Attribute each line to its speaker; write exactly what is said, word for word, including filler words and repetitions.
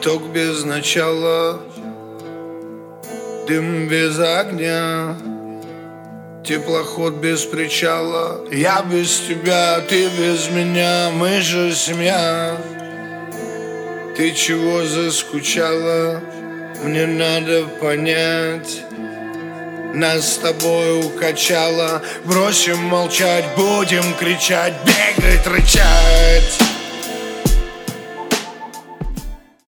Speaker 1: Поток без начала, дым без огня, теплоход без причала. Я без тебя, ты без меня, мы же семья. Ты чего заскучала? Мне надо понять. Нас с тобой укачало. Бросим молчать, будем кричать, бегать, рычать.